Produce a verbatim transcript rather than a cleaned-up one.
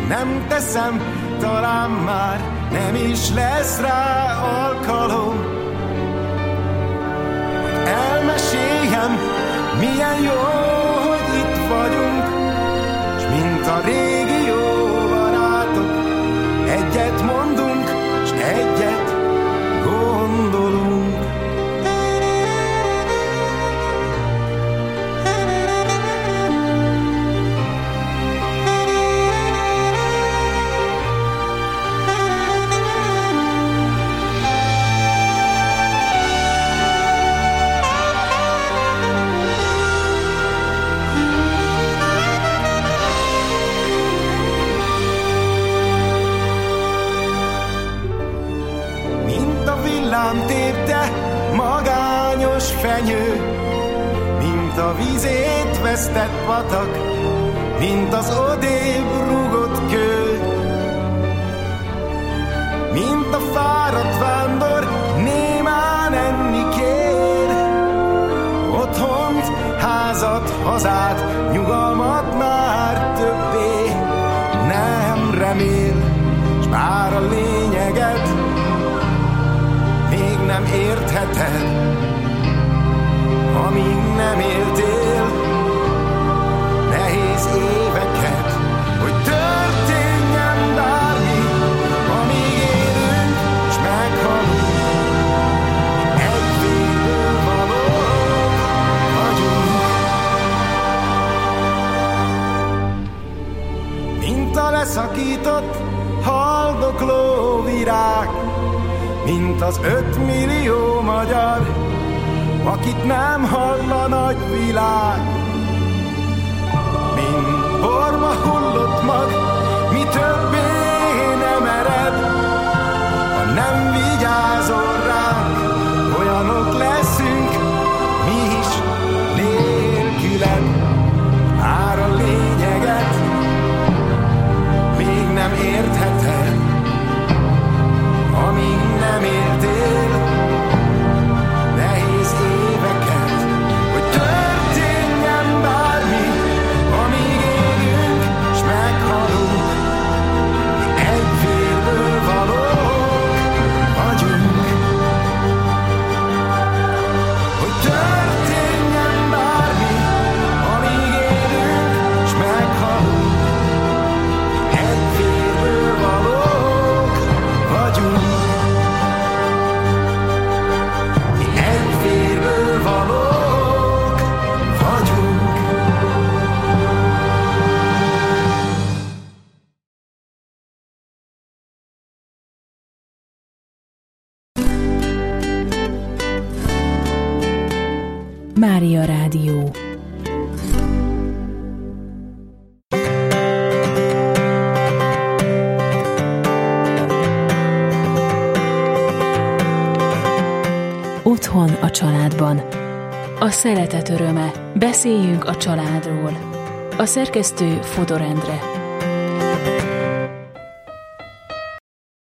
nem teszem, talán már nem is lesz rá alkalom. Elmeséljem, milyen jó, hogy itt vagyunk, s mint a régi jó barátok, egyet mondunk, s egyet gondolunk. Tépte magányos fenyő, mint a vízét vesztett patak, mint az odébb rúgott kő. Mint a fáradt vándor némán enni kér, otthont, házat, hazát, nyugalmat már többé nem remél, s bár a lényeget még nem értheted, amíg nem éltél nehéz éveket, hogy történjen bármi, amíg élünk, s meghalunk, egy vérből valók vagyunk. Mint a leszakított, haldokló virág, mint az ötmillió magyar, akit nem hall a nagy világ. Mint borba hullott mag, mi többé nem ered, ha nem vigyázol ránk, olyanok leszünk mi is nélküled. Már a lényeget még nem értheted, amíg nem éltél nehéz éveket, hogy történjen bármi, amíg élünk, s meghalunk, mi egy vérből valók vagyunk. Hogy történjen bármi, amíg élünk, s meghalunk, mi egy vérből valók vagyunk. Mária Rádió. Otthon a családban. A szeretet öröme. Beszéljünk a családról. A szerkesztő Fodor Endre.